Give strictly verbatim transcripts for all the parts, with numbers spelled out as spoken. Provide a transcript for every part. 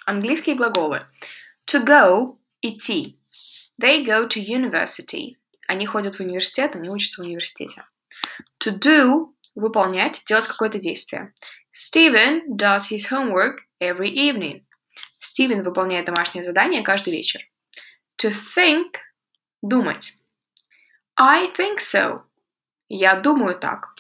Английские глаголы. To go – идти. They go to university. Они ходят в университет, они учатся в университете. To do – выполнять, делать какое-то действие. Steven does his homework every evening. Стивен выполняет домашнее задание каждый вечер. To think – думать. I think so. Я думаю так.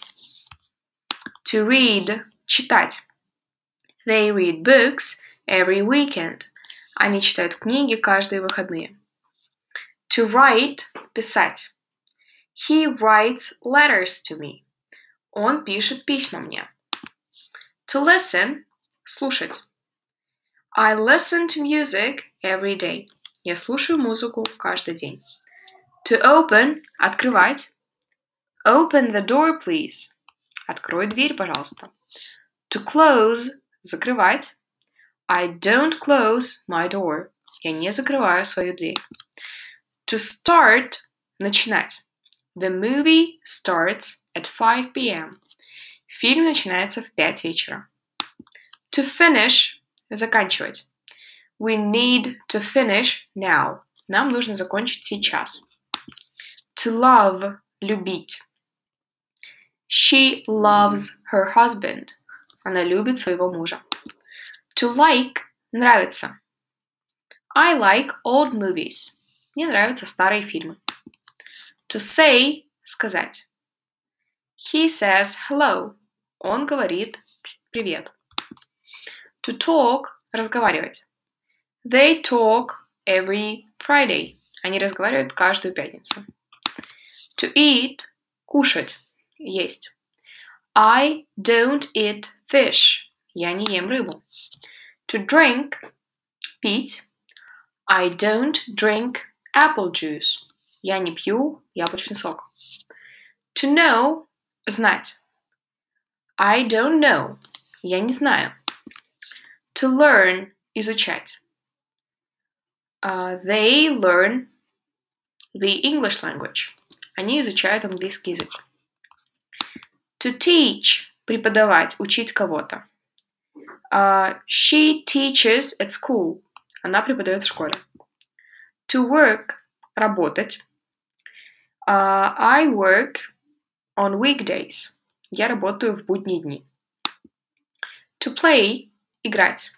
To read – читать. They read books every weekend. Они читают книги каждые выходные. To write – писать. He writes letters to me. Он пишет письма мне. To listen – слушать. I listen to music every day. Я слушаю музыку каждый день. To open – открывать. Open the door, please. Открой дверь, пожалуйста. To close – закрывать. I don't close my door. Я не закрываю свою дверь. To start – начинать. The movie starts at five p.m. Фильм начинается в пять вечера. To finish – заканчивать. We need to finish now. Нам нужно закончить сейчас. To love – любить. She loves her husband. Она любит своего мужа. To like – нравится. I like old movies. Мне нравятся старые фильмы. To say – сказать. He says hello. Он говорит привет. To talk – разговаривать. They talk every Friday. Они разговаривают каждую пятницу. To eat – кушать, есть. I don't eat fish. Я не ем рыбу. To drink – пить. I don't drink apple juice. Я не пью яблочный сок. To know – знать. I don't know. Я не знаю. To learn – изучать. Uh, they learn the English language. Они изучают английский язык. To teach – преподавать, учить кого-то. Uh, she teaches at school. Она преподает в школе. To work – работать. Uh, I work on weekdays. Я работаю в будние дни. To play – играть.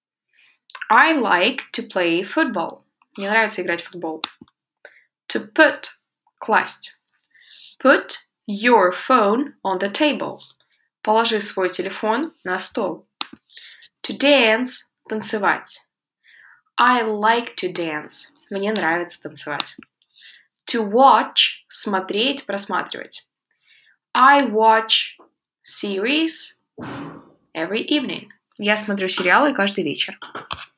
I like to play football. Мне нравится играть в футбол. To put – класть. Put your phone on the table. Положи свой телефон на стол. To dance – танцевать. I like to dance. Мне нравится танцевать. To watch – смотреть, просматривать. I watch series every evening. Я смотрю сериалы каждый вечер.